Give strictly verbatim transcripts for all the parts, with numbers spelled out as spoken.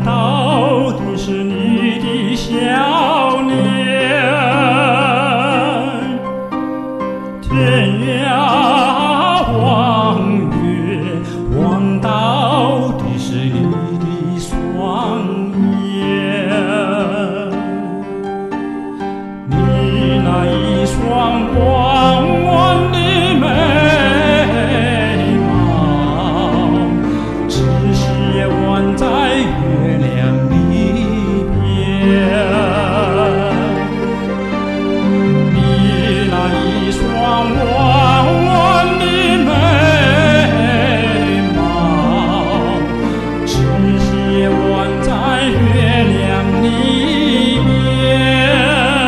到底是你的笑脸。天涯望月，望到底是你的双眼。你那一双弯弯的眉毛，只是弯在月亮里边。你那一双弯弯的眉毛，只是弯在月亮里边。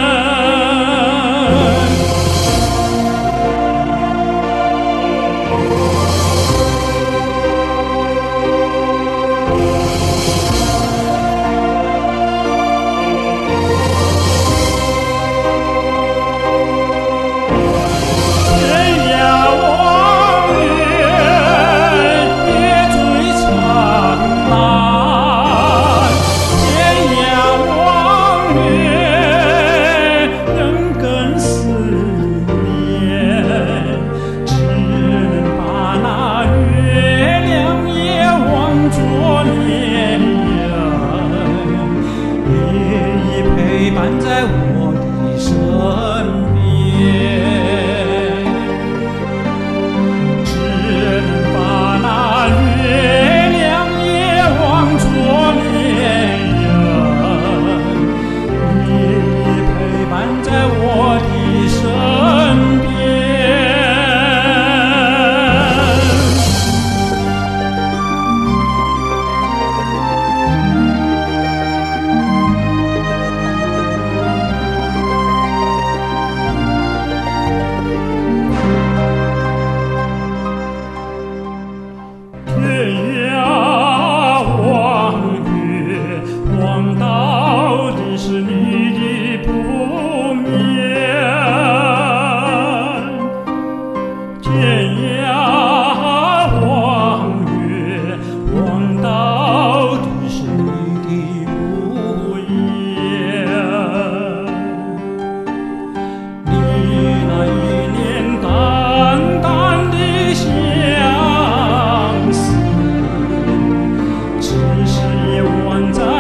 陪伴在我的身边，只能把那月亮也望作恋人，夜夜陪伴在我的身边。望到底是你的不眠，天涯望月，望到底是你的不言。你那一念淡淡的相思，只是也弯在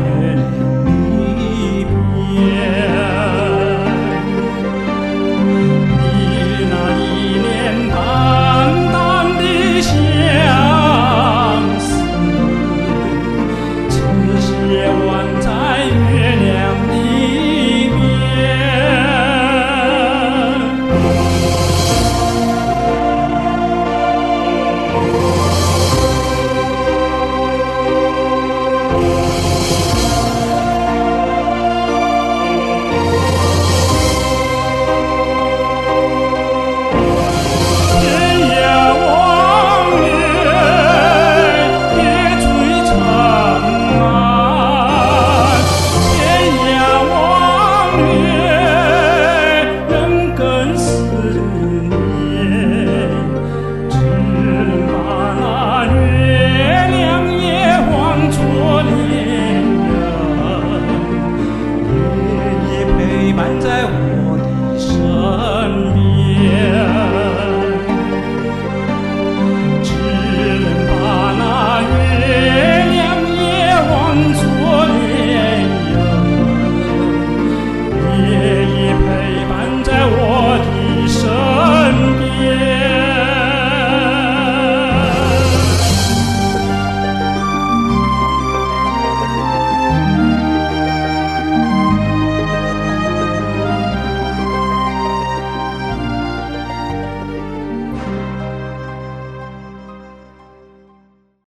在我的身边，只能把那月亮也望作